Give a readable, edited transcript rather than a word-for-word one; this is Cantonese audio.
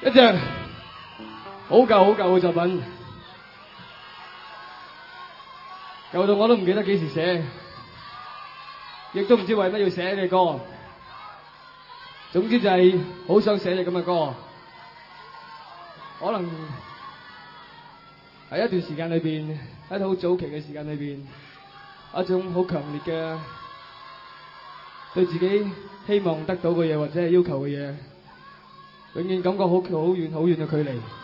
一隻好舊嘅作品，舊到我都唔記得幾時寫，亦都唔知為乜要寫呢歌。總之就係好想寫隻咁嘅歌，可能喺一段時間裏邊，喺好早期嘅時間裏邊，一種好強烈嘅對自己希望得到嘅嘢或者係要求嘅嘢，永遠感覺好遠嘅距離。